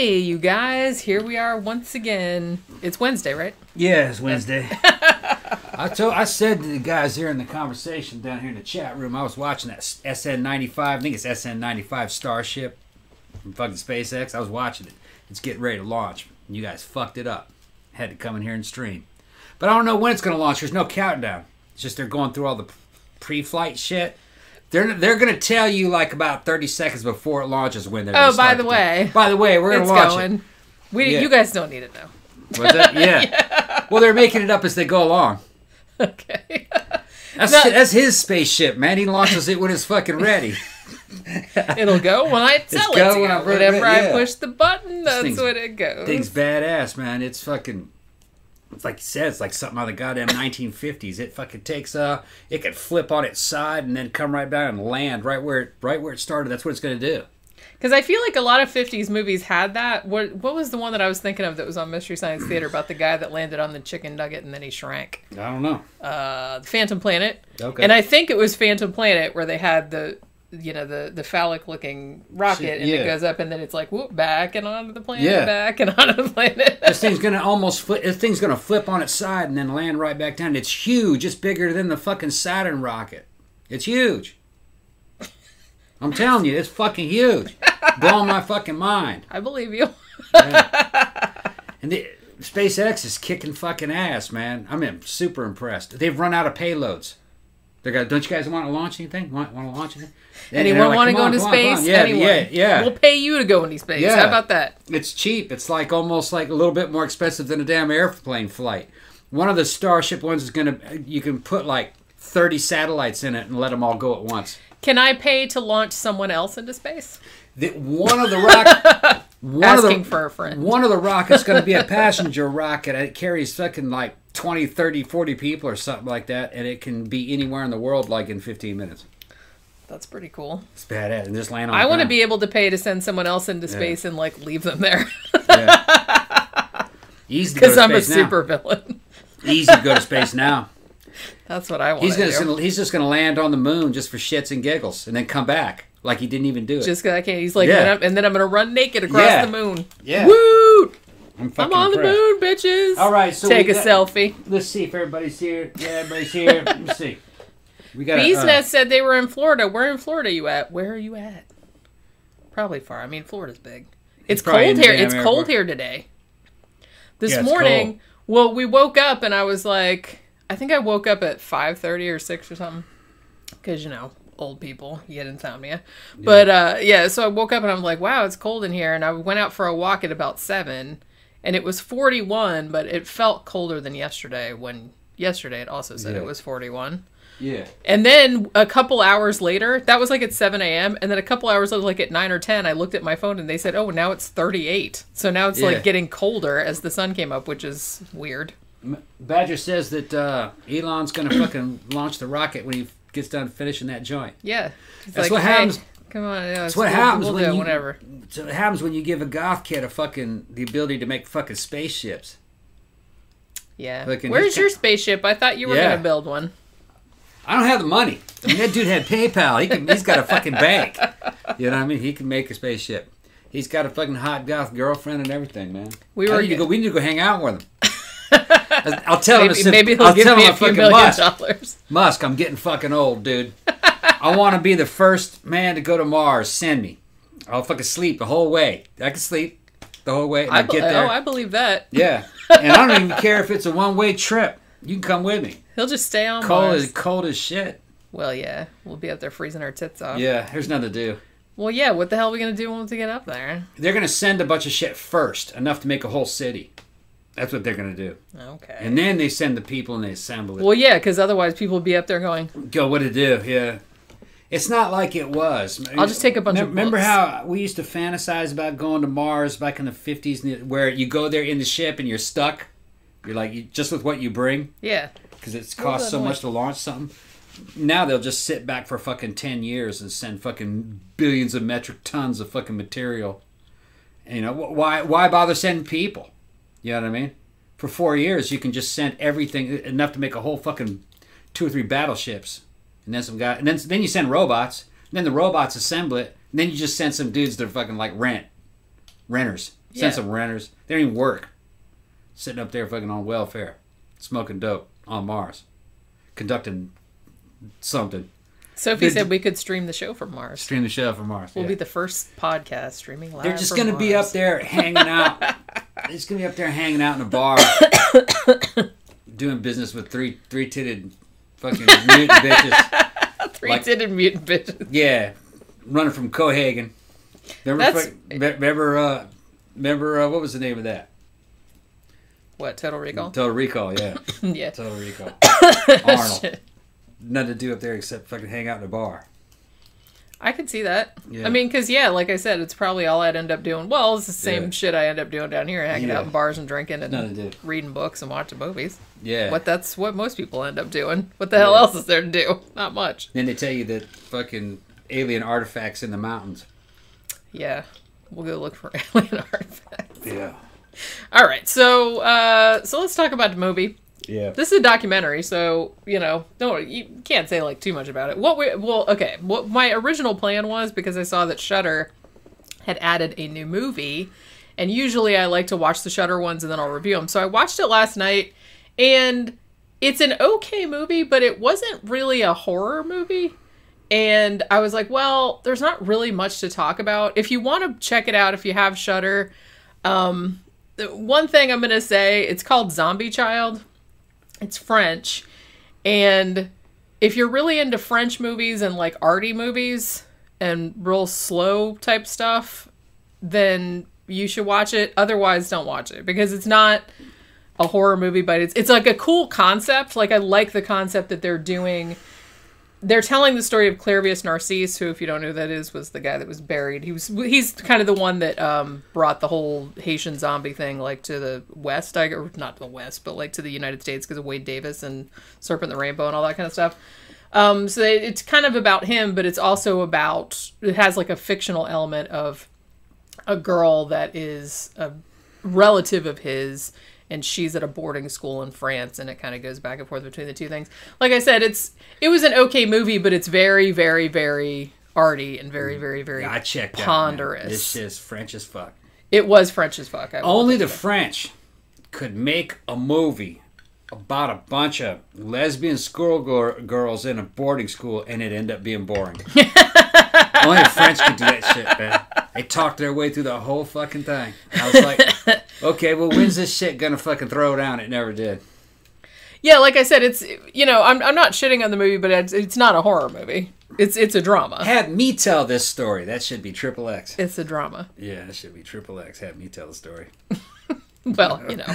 Hey, you guys, here we are once again. It's Wednesday, right? Yeah, it's Wednesday. I said to the guys here in the conversation down here in the chat room, I was watching that SN95, I think it's SN95 Starship from fucking SpaceX. I was watching it. It's getting ready to launch. And you guys fucked it up. Had to come in here and stream. But I don't know when it's going to launch. There's no countdown. It's just they're going through all the pre-flight shit. They're going to tell you like about 30 seconds before it launches when they're going to by the way, we're going to launch it. You guys don't need it though. What's that? Yeah. Yeah. Well, they're making it up as they go along. Okay. That's his spaceship, man. He launches it when it's fucking ready. It'll go when I tell it to go. Whenever I push the button, that's when it goes. Thing's badass, man. It's fucking... It's like you said, it's like something out of the goddamn 1950s. It fucking takes it can flip on its side and then come right down and land right where it started. That's what it's going to do. Because I feel like a lot of 50s movies had that. What was the one that I was thinking of that was on Mystery Science Theater about the guy that landed on the chicken nugget and then he shrank? I don't know. Phantom Planet. Okay. And I think it was Phantom Planet where they had the phallic looking rocket and it goes up and then it's like whoop back and onto the planet, back and onto the planet. This thing's gonna flip on its side and then land right back down. It's huge. It's bigger than the fucking Saturn rocket. It's huge. I'm telling you, it's fucking huge. Blowing my fucking mind. I believe you. Yeah. And SpaceX is kicking fucking ass, man. I'm super impressed. They've run out of payloads. Don't you guys want to launch anything? Want to launch anything? Anyone want to go into space? Yeah, anyone. Yeah. We'll pay you to go into space. Yeah. How about that? It's cheap. It's like almost like a little bit more expensive than a damn airplane flight. One of the Starship ones you can put like 30 satellites in it and let them all go at once. Can I pay to launch someone else into space? Asking for a friend. One of the rockets going to be a passenger rocket. It carries fucking like 20, 30, 40 people or something like that, and it can be anywhere in the world like in 15 minutes. That's pretty cool. It's badass. And just land on I want to be able to pay to send someone else into space and like leave them there. Yeah. Easy to go to space because I'm a super villain. Easy to go to space now. That's what I want to do. He's just going to land on the moon just for shits and giggles and then come back like he didn't even do it. Just because I can't. He's like, and then I'm going to run naked across the moon. Yeah. Woo! I'm on the moon, bitches. All right, so take a selfie. Let's see if everybody's here. Yeah, everybody's here. Let's see. We got. Bees Nest said they were in Florida. Where in Florida you at? Where are you at? Probably far. I mean, Florida's big. It's cold here. It's cold here today. This morning, well, we woke up and I was like, I think I woke up at 5:30 or 6 or something. Because, old people, you get insomnia. Yeah. But, so I woke up and I'm like, wow, it's cold in here. And I went out for a walk at about 7. And it was 41, but it felt colder than yesterday when yesterday it also said it was 41. Yeah. And then a couple hours later, that was like at 7 a.m. And then a couple hours later, like at 9 or 10, I looked at my phone and they said, oh, now it's 38. So now it's like getting colder as the sun came up, which is weird. Badger says that Elon's going to fucking launch the rocket when he gets done finishing that joint. Yeah. That's what happens. Come on, that's what happens when whatever. So it happens when you give a goth kid the ability to make fucking spaceships. Yeah. Where's your spaceship? I thought you were going to build one. I don't have the money. I mean, that dude had PayPal. He's got a fucking bank. You know what I mean? He can make a spaceship. He's got a fucking hot goth girlfriend and everything, man. We need to go hang out with him. I'll tell him. Maybe he'll give me a few million dollars. Musk, I'm getting fucking old, dude. I want to be the first man to go to Mars. Send me. I'll fucking sleep the whole way. I can sleep the whole way and I get there. Oh, I believe that. Yeah. And I don't even care if it's a one-way trip. You can come with me. He'll just stay on Mars. Cold as shit. Well, yeah. We'll be up there freezing our tits off. Yeah, there's nothing to do. Well, yeah. What the hell are we going to do once we get up there? They're going to send a bunch of shit first. Enough to make a whole city. That's what they're going to do. Okay. And then they send the people and they assemble it. Well, yeah, because otherwise people would be up there going... Go, what to do, yeah. It's not like it was. I'll just take a bunch of books. Remember how we used to fantasize about going to Mars back in the 50s where you go there in the ship and you're stuck? You're like, just with what you bring? Yeah. Because it costs so much to launch something. Now they'll just sit back for fucking 10 years and send fucking billions of metric tons of fucking material. And, why bother sending people? You know what I mean? For 4 years, you can just send everything, enough to make a whole fucking 2 or 3 battleships. And then some guy, and then you send robots. And then the robots assemble it. And then you just send some dudes that are fucking like renters. Send some renters. They don't even work. Sitting up there fucking on welfare. Smoking dope on Mars. Conducting something. Sophie said we could stream the show from Mars. Stream the show from Mars. We'll be the first podcast streaming live. They're just going to be up there hanging out. They're just going to be up there hanging out in a bar. Doing business with three-titted fucking mutant bitches. Three-titted mutant bitches. Yeah. Running from Cohagen. Remember what was the name of that? What, Total Recall? Total Recall, yeah. Yeah. Total Recall. Arnold. Nothing to do up there except fucking hang out in a bar. I could see that. Yeah. I mean, because, like I said, it's probably all I'd end up doing. Well, it's the same shit I end up doing down here, hanging out in bars and drinking and reading books and watching movies. Yeah. That's what most people end up doing. What the hell else is there to do? Not much. Then they tell you that fucking alien artifacts in the mountains. Yeah. We'll go look for alien artifacts. Yeah. All right. So let's talk about the movie. Yeah. This is a documentary, so, you can't say, too much about it. What my original plan was, because I saw that Shudder had added a new movie, and usually I like to watch the Shudder ones and then I'll review them. So I watched it last night, and it's an okay movie, but it wasn't really a horror movie. And I was like, well, there's not really much to talk about. If you want to check it out, if you have Shudder, one thing I'm going to say, it's called Zombie Child. It's French, and if you're really into French movies and arty movies and real slow type stuff, then you should watch it. Otherwise, don't watch it, because it's not a horror movie, but it's a cool concept. I like the concept that they're doing. They're telling the story of Clairvius Narcisse, who, if you don't know who that is, was the guy that was buried. He's kind of the one that brought the whole Haitian zombie thing to the West, or not the West, but to the United States because of Wade Davis and Serpent the Rainbow and all that kind of stuff. So it's kind of about him, but it's also it has a fictional element of a girl that is a relative of his, and she's at a boarding school in France, and it kind of goes back and forth between the two things. Like I said, it was an okay movie, but it's very, very, very arty and very, very, very ponderous. This shit's French as fuck. It was French as fuck. Only the French could make a movie about a bunch of lesbian schoolgirls in a boarding school, and it end up being boring. Only the French could do that shit, man. They talked their way through the whole fucking thing. I was like, okay, well, when's this shit gonna fucking throw down? It never did. Yeah, like I said, it's, I'm not shitting on the movie, but it's not a horror movie. It's a drama. Have me tell this story. That should be XXX. It's a drama. Yeah, that should be XXX. Have me tell the story. Well,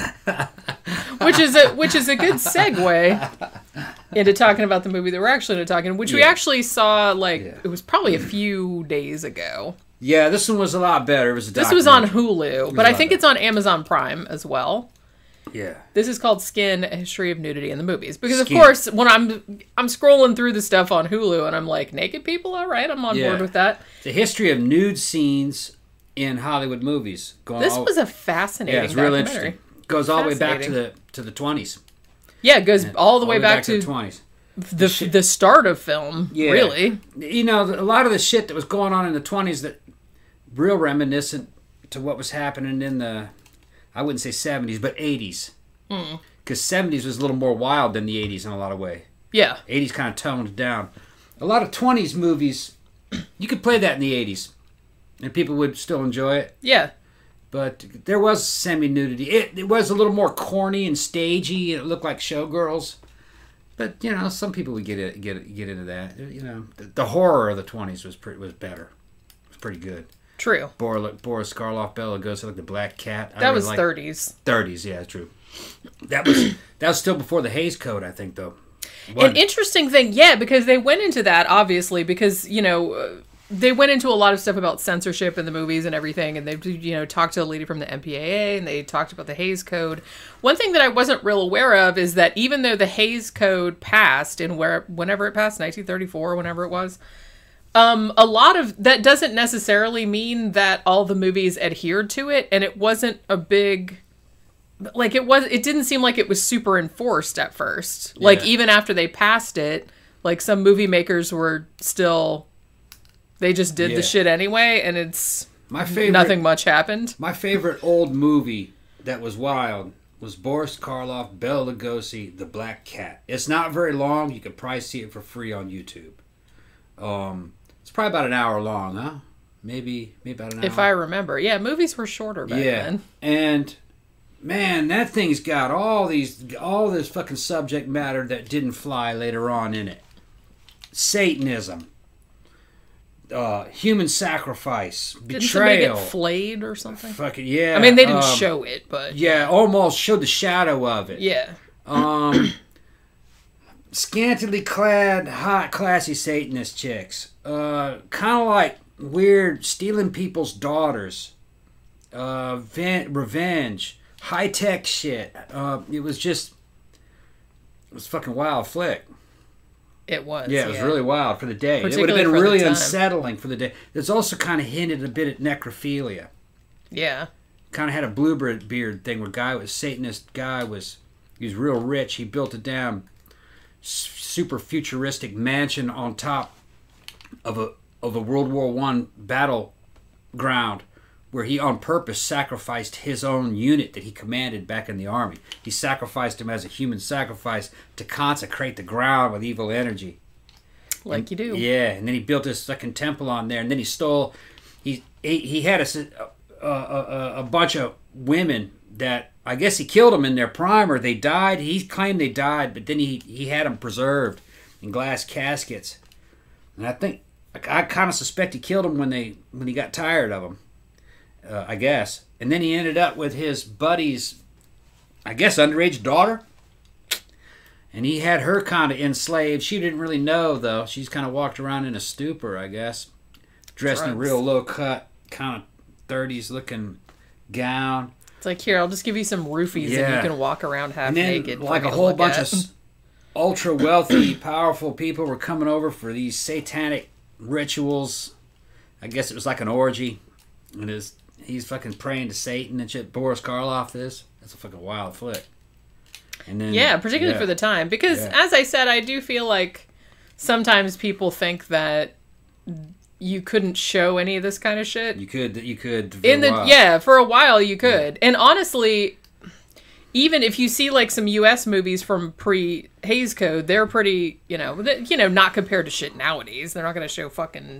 which is a good segue into talking about the movie that we're actually talking, which we actually saw it was probably a few days ago. Yeah, this one was a lot better. It was This was on Hulu, but I think it's on Amazon Prime as well. Yeah. This is called Skin: A History of Nudity in the Movies, because of course when I'm scrolling through the stuff on Hulu and I'm like, naked people, all right, I'm on board with that. The history of nude scenes in Hollywood movies. This was a fascinating it's real interesting. Goes all the way back to the 20s. Yeah, it goes all the way back to the 20s. The start of film, really. A lot of the shit that was going on in the 20s that real reminiscent to what was happening in the, I wouldn't say 70s, but 80s. Because 70s was a little more wild than the 80s in a lot of way. Yeah. 80s kind of toned down. A lot of 20s movies, you could play that in the 80s. And people would still enjoy it. Yeah. But there was semi-nudity. It was a little more corny and stagey. It looked like showgirls. But, some people would get into that. The horror of the 20s was better. It was pretty good. True. Boris Karloff, Bela Lugosi, the Black Cat. That was 30s. 30s, yeah, true. That was still before the Hays Code, I think, though. An interesting thing, because they went into that, obviously, because, they went into a lot of stuff about censorship in the movies and everything, and they, talked to a lady from the MPAA, and they talked about the Hays Code. One thing that I wasn't real aware of is that even though the Hays Code passed whenever it passed, 1934, whenever it was, a lot of that doesn't necessarily mean that all the movies adhered to it, and it wasn't a big, it didn't seem like it was super enforced at first. Yeah. Even after they passed it, some movie makers were still, they just did the shit anyway, and My favorite. Nothing much happened. My favorite old movie that was wild was Boris Karloff, Bela Lugosi, The Black Cat. It's not very long. You could probably see it for free on YouTube. It's probably about an hour long, huh? Maybe about an hour. If I remember. Yeah, movies were shorter back then. And man, that thing's got all this fucking subject matter that didn't fly later on in it. Satanism. Human sacrifice, betrayal. Didn't somebody get flayed or something? Fucking yeah. I mean, they didn't show it, but yeah, almost showed the shadow of it. Yeah. Scantily clad, hot, classy Satanist chicks. Kind of like weird stealing people's daughters. Revenge, high tech shit. It was fucking wild flick. It was. Yeah, it was really wild for the day. It would have been really unsettling for the day. It's also kind of hinted a bit at necrophilia. Yeah. Kind of had a Bluebeard thing where Satanist guy he was real rich. He built a damn super futuristic mansion on top of a World War I battleground where he on purpose sacrificed his own unit that he commanded back in the army. He sacrificed him as a human sacrifice to consecrate the ground with evil energy. Like you do. Yeah, and then he built this fucking temple on there, and then he had a bunch of women that I guess he killed them in their prime or they died. He claimed they died, but then he had them preserved in glass caskets. And I kind of suspect he killed them when he got tired of them. I guess. And then he ended up with his buddy's, I guess, underage daughter. And he had her kind of enslaved. She didn't really know, though. She's kind of walked around in a stupor, I guess. Dressed in a real low-cut, kind of 30s looking gown. It's like, here, I'll just give you some roofies and you can walk around half naked. Like a whole bunch of ultra-wealthy, powerful people were coming over for these satanic rituals. I guess it was like an orgy. And he's fucking praying to Satan and shit. Boris Karloff this. That's a fucking wild flick. And then, particularly for the time. Because, as I said, I do feel like sometimes people think that you couldn't show any of this kind of shit. You could. For a while you could. Yeah. And honestly, even if you see like some U.S. movies from pre-Hays Code, they're pretty, not compared to shit nowadays. They're not going to show fucking,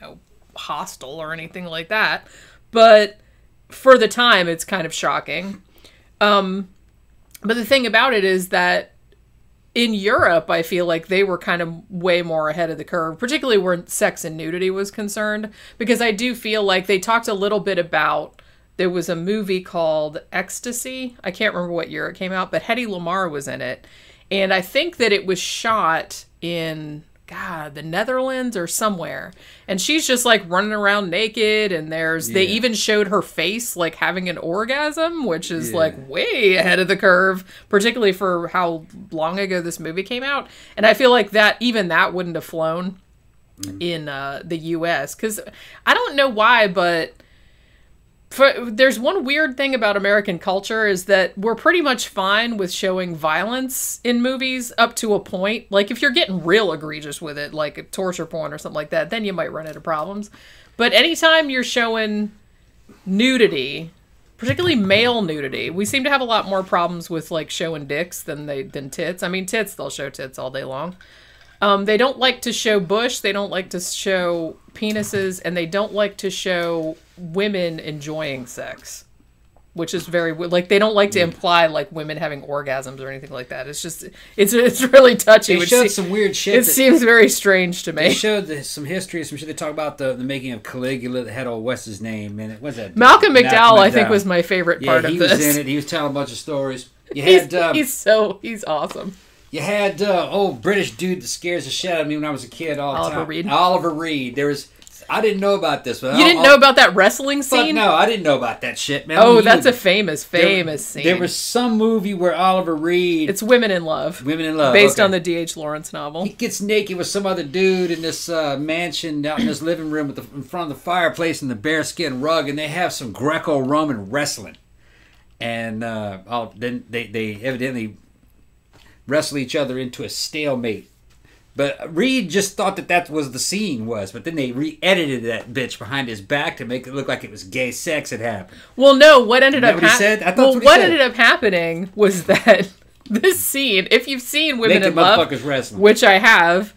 Hostel or anything like that. But for the time, it's kind of shocking. But the thing about it is that in Europe, I feel like they were kind of way more ahead of the curve, particularly where sex and nudity was concerned. Because I do feel like they talked a little bit about, there was a movie called Ecstasy. I can't remember what year it came out, but Hedy Lamarr was in it. And I think that it was shot in... the Netherlands or somewhere. And she's just like running around naked and they even showed her face like having an orgasm, which is like way ahead of the curve, particularly for how long ago this movie came out. And I feel like that wouldn't have flown in the US, because I don't know why, but there's one weird thing about American culture is that we're pretty much fine with showing violence in movies up to a point. Like, if you're getting real egregious with it, like a torture porn or something like that, then you might run into problems. But anytime you're showing nudity, particularly male nudity, we seem to have a lot more problems with, like, showing dicks than tits. I mean, tits, they'll show tits all day long. They don't like to show bush, they don't like to show penises, and they don't like to show women enjoying sex, which is very, like, they don't like to imply like women having orgasms or anything like that. It's just, it's really touchy. They showed some weird shit. It seems very strange to me. They showed some history, some shit. They talk about the making of Caligula that had what's his name, and it was that Malcolm McDowell. I think was my favorite part of this. He was in it. He was telling a bunch of stories. You had he's awesome. You had British dude that scares the shit out of me when I was a kid all the time. Oliver Reed. I didn't know about this. But you didn't know about that wrestling scene? No, I didn't know about that shit, man. Oh, that's a famous scene. There was some movie where Oliver Reed... It's Women in Love. Based on the D.H. Lawrence novel. He gets naked with some other dude in this mansion out in this living room in front of the fireplace and the bearskin rug, and they have some Greco-Roman wrestling. And then they evidently wrestle each other into a stalemate. But Reed just thought that was the scene but then they re-edited that bitch behind his back to make it look like it was gay sex had happened. Well, no, what ended up happening? What ended up happening was that this scene, if you've seen Women in Love, which I have,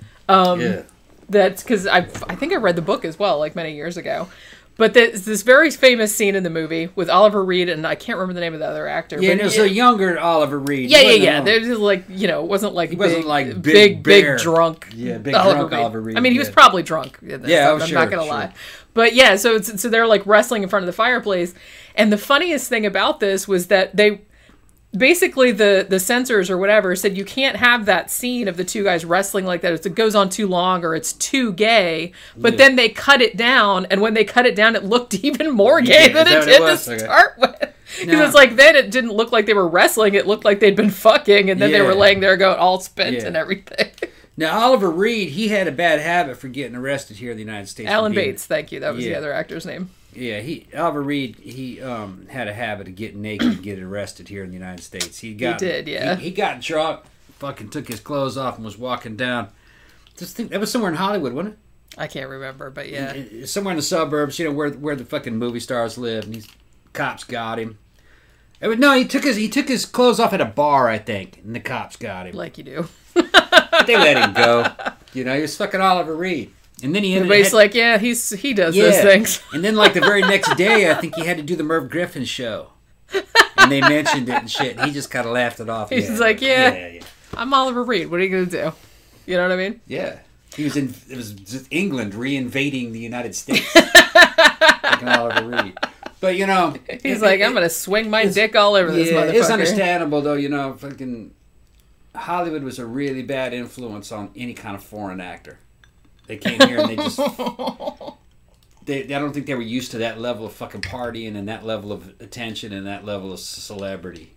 that's because I think I read the book as well, like many years ago. But there's this very famous scene in the movie with Oliver Reed, and I can't remember the name of the other actor. Yeah, and it was a younger Oliver Reed. Yeah. There's just like, it wasn't like big drunk. Yeah, big drunk Oliver Reed. I mean, he was probably drunk. I'm not gonna lie. But yeah, so they're like wrestling in front of the fireplace, and the funniest thing about this was that they. Basically, the censors or whatever said you can't have that scene of the two guys wrestling like that. It goes on too long or it's too gay. But then they cut it down, and when they cut it down, it looked even more gay than it did to start with. Because it's like then it didn't look like they were wrestling. It looked like they'd been fucking, and then they were laying there going all spent and everything. Now, Oliver Reed, he had a bad habit for getting arrested here in the United States. Alan Bates, thank you. That was the other actor's name. Yeah, Oliver Reed, he had a habit of getting naked and getting arrested here in the United States. He did, yeah. He got drunk, fucking took his clothes off and was walking down. That was somewhere in Hollywood, wasn't it? I can't remember, but yeah. Somewhere in the suburbs, where the fucking movie stars live, and these cops got him. He took his clothes off at a bar, I think, and the cops got him. Like you do. They let him go. He was fucking Oliver Reed. And then everybody's like, yeah, he does those things. And then like the very next day, I think he had to do the Merv Griffin show. And they mentioned it and shit. And he just kind of laughed it off. He's like, I'm Oliver Reed. What are you going to do? You know what I mean? Yeah. It was just England reinvading the United States. Fucking Oliver Reed. But, he's like, I'm going to swing my dick all over this motherfucker. It's understandable, though, fucking Hollywood was a really bad influence on any kind of foreign actor. They came here and they just... I don't think they were used to that level of fucking partying and that level of attention and that level of celebrity.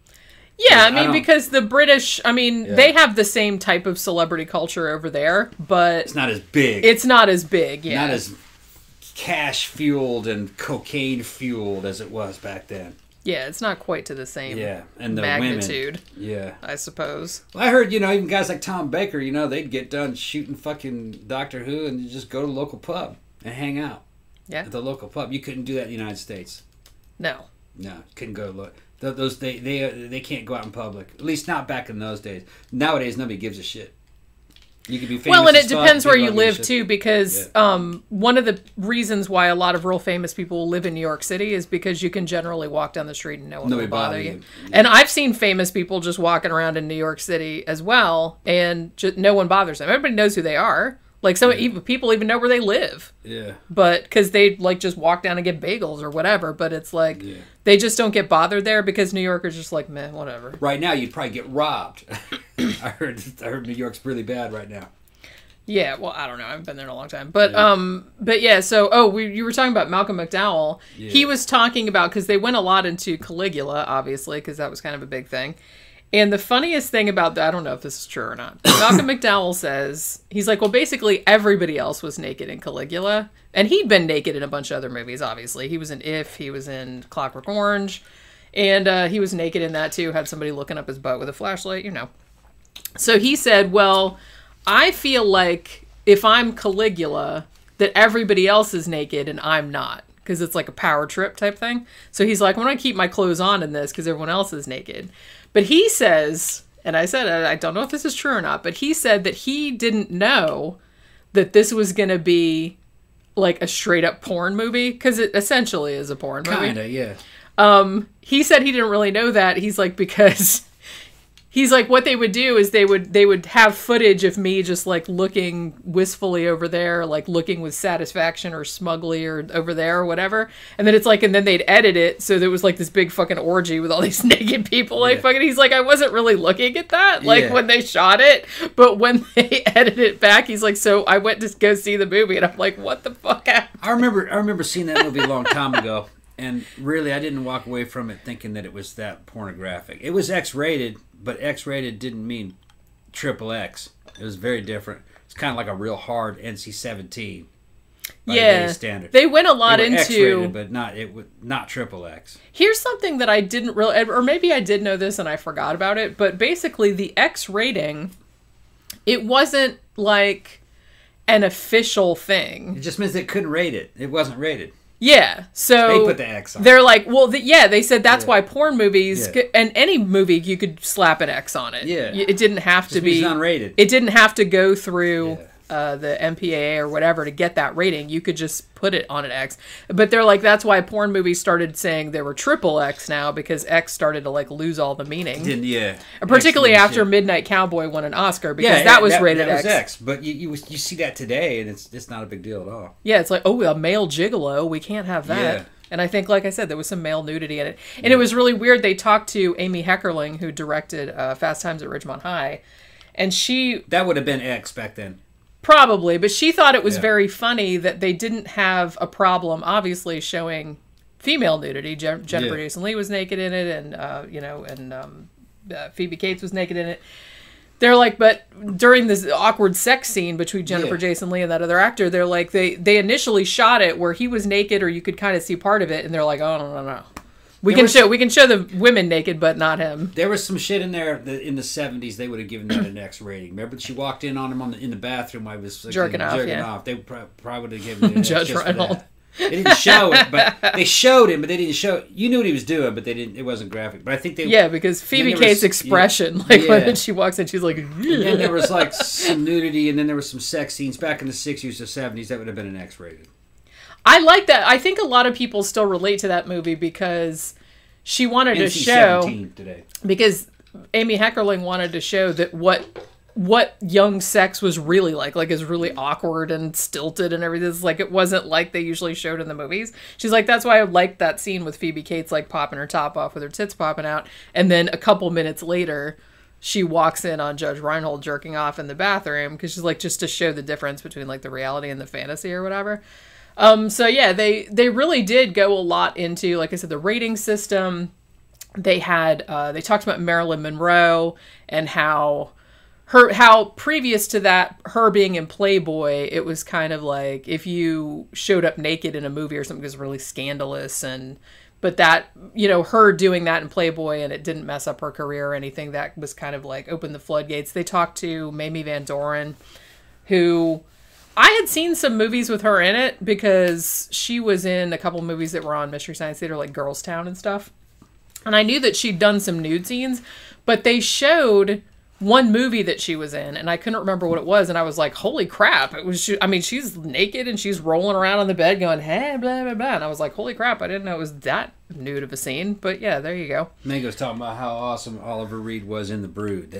Yeah, because the British, they have the same type of celebrity culture over there, but... It's not as big. Not as cash-fueled and cocaine-fueled as it was back then. Yeah, it's not quite to the same and the magnitude. Women. Yeah. I suppose. Well, I heard, even guys like Tom Baker, they'd get done shooting fucking Doctor Who and just go to the local pub and hang out. Yeah. At the local pub. You couldn't do that in the United States. No. No, couldn't go look. They can't go out in public. At least not back in those days. Nowadays, nobody gives a shit. You could be famous. Well, and it depends where you live too, because one of the reasons why a lot of real famous people live in New York City is because you can generally walk down the street and no one will bother you. Yeah. And I've seen famous people just walking around in New York City as well, and no one bothers them. Everybody knows who they are. Like people even know where they live. Yeah. But because they just walk down and get bagels or whatever. But it's like they just don't get bothered there because New Yorkers just like, meh, whatever. Right now, you'd probably get robbed. I heard New York's really bad right now. Yeah, well, I don't know. I haven't been there in a long time. But yeah, so, you were talking about Malcolm McDowell. Yeah. He was talking about, because they went a lot into Caligula, obviously, because that was kind of a big thing. And the funniest thing about that, I don't know if this is true or not. Malcolm McDowell says, he's like, well, basically everybody else was naked in Caligula. And he'd been naked in a bunch of other movies, obviously. He was in If, he was in Clockwork Orange. And he was naked in that, too. Had somebody looking up his butt with a flashlight, So he said, well, I feel like if I'm Caligula, that everybody else is naked and I'm not. Because it's like a power trip type thing. So he's like, I'm going to keep my clothes on in this because everyone else is naked. But he says, and I said, I don't know if this is true or not, but he said that he didn't know that this was going to be like a straight up porn movie. Because it essentially is a porn movie. Kind of, yeah. He said he didn't really know that. He's like, because... He's like, what they would do is they would have footage of me just like looking wistfully over there, like looking with satisfaction or smugly or over there or whatever. And then it's like, and then they'd edit it. So there was like this big fucking orgy with all these naked people. Like fucking, he's like, I wasn't really looking at that like when they shot it, but when they edited it back, he's like, so I went to go see the movie and I'm like, what the fuck happened? I remember seeing that movie a long time ago. And really, I didn't walk away from it thinking that it was that pornographic. It was X-rated, but X-rated didn't mean XXX. It was very different. It's kind of like a real hard NC-17 by today's standard. They went a lot into X-rated, but not XXX. Here's something that I didn't really, or maybe I did know this and I forgot about it. But basically, the X rating, it wasn't like an official thing. It just means they couldn't rate it. It wasn't rated. Yeah, so they put the X on. They're like, well, they said that's why porn movies and any movie you could slap an X on it. Yeah, it didn't have to be unrated. It didn't have to go through the MPAA or whatever to get that rating. You could just put it on an X. But they're like, that's why porn movies started saying they were triple X now, because X started to like lose all the meaning. Particularly after Midnight Cowboy won an Oscar, because that was rated that X. Was X. But you see that today, and it's not a big deal at all. Yeah, it's like, oh, a male gigolo, we can't have that. Yeah. And I think, like I said, there was some male nudity in it. And it was really weird. They talked to Amy Heckerling, who directed Fast Times at Ridgemont High, and she... That would have been X back then. Probably, but she thought it was very funny that they didn't have a problem, obviously, showing female nudity. Jennifer Jason Leigh was naked in it, and Phoebe Cates was naked in it. They're like, but during this awkward sex scene between Jennifer Jason Leigh and that other actor, they're like, they initially shot it where he was naked, or you could kind of see part of it, and they're like, oh no. We can show the women naked, but not him. There was some shit in there that in the 70s they would have given that an X rating. Remember, she walked in on him in the bathroom while he was jerking off. They probably would have given it an X Judge Reinhold. They didn't show it, but they showed him, but they didn't show. You knew what he was doing, but they didn't. It wasn't graphic. But I think they because Phoebe Cates' expression, when she walks in, she's like. And then there was like some nudity, and then there was some sex scenes back in the 60s or 70s that would have been an X rated. I like that. I think a lot of people still relate to that movie because she wanted to show today. Because Amy Heckerling wanted to show that what young sex was really like it's really awkward and stilted and everything. It's like it wasn't like they usually showed in the movies. She's like, that's why I liked that scene with Phoebe Cates like popping her top off with her tits popping out, and then a couple minutes later she walks in on Judge Reinhold jerking off in the bathroom, because she's like, just to show the difference between like the reality and the fantasy or whatever. So yeah, they really did go a lot into, like I said, the rating system. They had they talked about Marilyn Monroe and how previous to that, her being in Playboy, it was kind of like if you showed up naked in a movie or something, it was really scandalous. But that, her doing that in Playboy and it didn't mess up her career or anything, that was kind of like opened the floodgates. They talked to Mamie Van Doren, who I had seen some movies with her in it because she was in a couple movies that were on Mystery Science Theater, like Girls Town and stuff. And I knew that she'd done some nude scenes, but they showed one movie that she was in, and I couldn't remember what it was, and I was like, holy crap. It was, she's naked, and she's rolling around on the bed going, hey, blah, blah, blah. And I was like, holy crap, I didn't know it was that nude of a scene. But yeah, there you go. Mango's talking about how awesome Oliver Reed was in The Brood.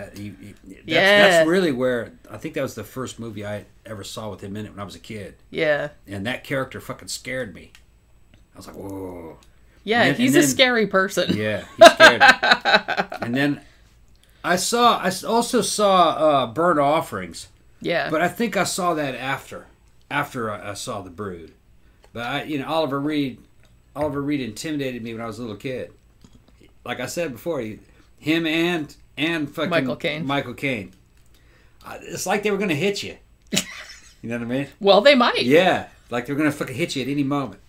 That's really where, I think that was the first movie I ever saw with him in it when I was a kid. Yeah. And that character fucking scared me. I was like, whoa. Yeah, he's a scary person. Yeah, he scared me. And then I also saw Burnt Offerings. Yeah. But I think I saw that after I saw The Brood. But Oliver Reed intimidated me when I was a little kid. Like I said before, him and fucking Michael Caine. It's like they were going to hit you. You know what I mean? Well, they might. Yeah, like they were going to fucking hit you at any moment.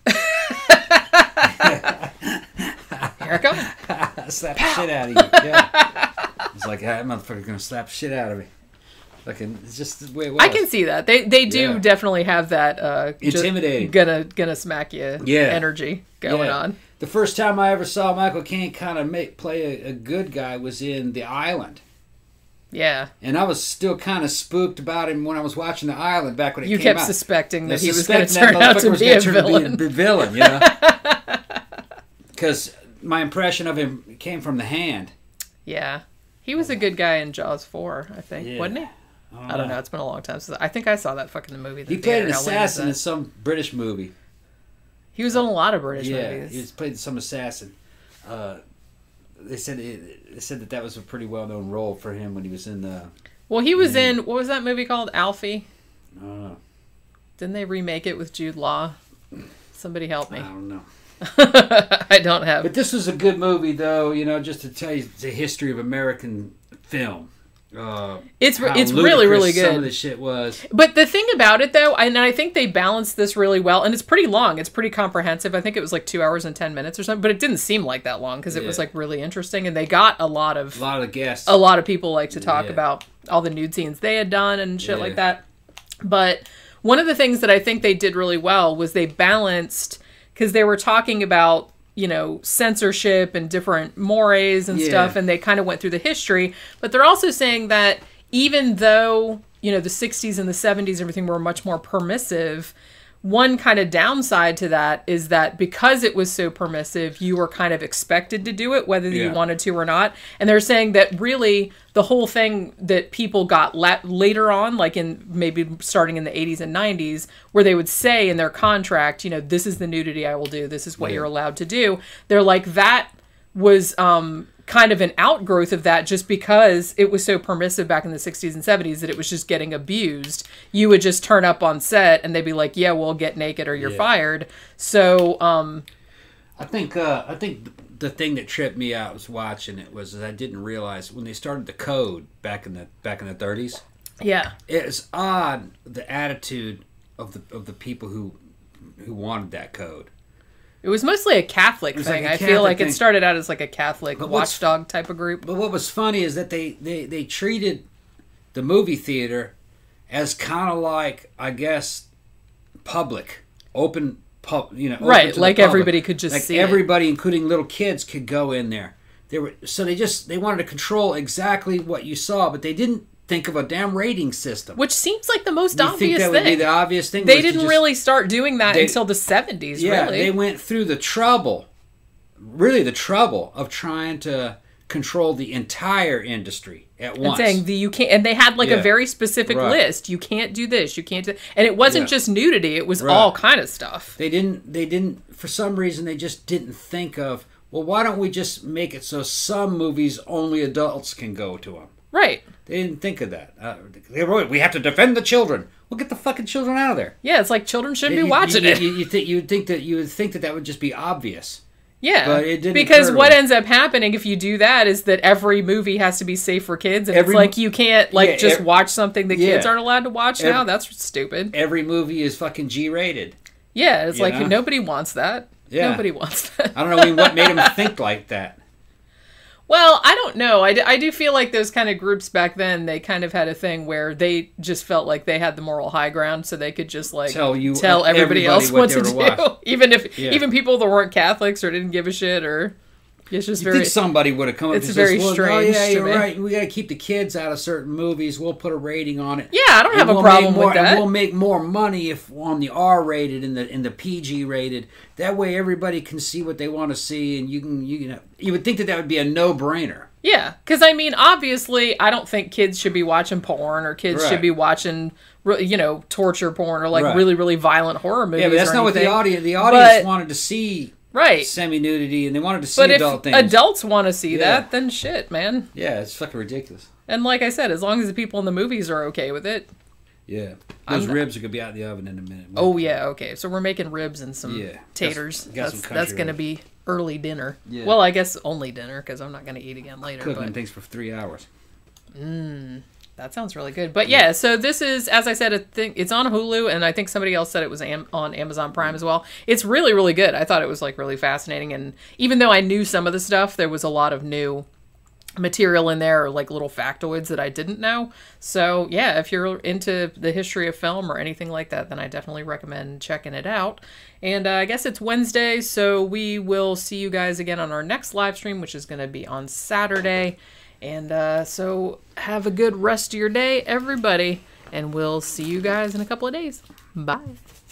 Here it comes. Slap the shit out of you. Yeah. It's like, that motherfucker's going to slap the shit out of me. Fucking, it's just the way it was. I can see that. They do definitely have that intimidating, gonna smack you energy going on. The first time I ever saw Michael Caine kind of play a good guy was in The Island. Yeah. And I was still kind of spooked about him when I was watching The Island back when it came out. You kept suspecting that he was going to turn out to be a villain. You know? Because my impression of him came from The Hand. Yeah. He was a good guy in Jaws 4, I think. Wasn't he? I don't know. It's been a long time since I think I saw that fucking movie. He played an assassin in some British movie. He was in a lot of British movies. Yeah, he played some assassin. They said that was a pretty well-known role for him when he was in the... Well, he was in... What was that movie called? Alfie? I don't know. Didn't they remake it with Jude Law? Somebody help me. I don't know. I don't have. But this was a good movie, though, just to tell you the history of American film. It's really, really good. Some of the shit was. But the thing about it, though, and I think they balanced this really well, and it's pretty long. It's pretty comprehensive. I think it was like 2 hours and 10 minutes or something, but it didn't seem like that long because it was like really interesting, and they got a lot of guests. A lot of people like to talk about all the nude scenes they had done and shit like that. But one of the things that I think they did really well was they balanced, because they were talking about, you know, censorship and different mores and stuff, and they kind of went through the history, but they're also saying that even though, you know, the 60s and the 70s, everything were much more permissive, one kind of downside to that is that because it was so permissive, you were kind of expected to do it, whether you wanted to or not. And they're saying that really the whole thing that people got later on, like in maybe starting in the 80s and 90s, where they would say in their contract, you know, this is the nudity I will do, this is what you're allowed to do. They're like, that was kind of an outgrowth of that, just because it was so permissive back in the 60s and 70s that it was just getting abused. You would just turn up on set and they'd be like, yeah, we'll get naked or you're fired. So I think the thing that tripped me out was watching it was I didn't realize when they started the code back in the 30s. Yeah, it's odd the attitude of the people who wanted that code. It was mostly a Catholic thing. I feel like it started out as like a Catholic watchdog type of group. But what was funny is that they treated the movie theater as kind of like, I guess, public, open, right? Like everybody could just see everybody, including little kids, could go in there. They wanted to control exactly what you saw, but they didn't think of a damn rating system. Which seems like the most obvious thing. You think that would be the obvious thing? They didn't really start doing that until the 70s, really. They went through the trouble of trying to control the entire industry at once. And saying you can't, and they had like a very specific list. You can't do this, you can't do, and it wasn't just nudity, it was all kind of stuff. They didn't, for some reason, they just didn't think of, well, why don't we just make it so some movies only adults can go to them? Right. They didn't think of that. We have to defend the children. Well, get the fucking children out of there. Yeah, it's like children shouldn't be watching it. You would think that would just be obvious. Yeah, but it didn't. Because what ends up happening if you do that is that every movie has to be safe for kids, and it's like you can't just watch something that kids aren't allowed to watch now. That's stupid. Every movie is fucking G-rated. Yeah, it's like nobody wants that. Yeah. Nobody wants that. I don't know what made them think like that. Well, I don't know. I do feel like those kind of groups back then, they kind of had a thing where they just felt like they had the moral high ground, so they could just like tell everybody else what to do. Even people that weren't Catholics or didn't give a shit, or it's just very. Think somebody would have come up. It's very strange. Oh yeah, you're right. We got to keep the kids out of certain movies. We'll put a rating on it. Yeah, I don't have a problem with that. And we'll make more money if on the R-rated and the PG-rated. That way, everybody can see what they want to see, and you would think that would be a no-brainer. Yeah, because I mean, obviously, I don't think kids should be watching porn, or kids should be watching, torture porn, or like really, really violent horror movies. Yeah, but that's not what the audience wanted to see. Right. Semi-nudity, and they wanted to see adult things. But if adults want to see that, then shit, man. Yeah, it's fucking ridiculous. And like I said, as long as the people in the movies are okay with it. Yeah. Those ribs are going to be out of the oven in a minute. Oh, yeah, okay. So we're making ribs and some taters. That's going to be early dinner. Yeah. Well, I guess only dinner, because I'm not going to eat again later. Cooking things for 3 hours. That sounds really good. But yeah, so this is, as I said, it's on Hulu, and I think somebody else said it was on Amazon Prime as well. It's really, really good. I thought it was like really fascinating, and even though I knew some of the stuff, there was a lot of new material in there, or like little factoids that I didn't know. So yeah, if you're into the history of film or anything like that, then I definitely recommend checking it out. And I guess it's Wednesday, so we will see you guys again on our next live stream, which is going to be on Saturday. And so have a good rest of your day, everybody, and we'll see you guys in a couple of days. Bye.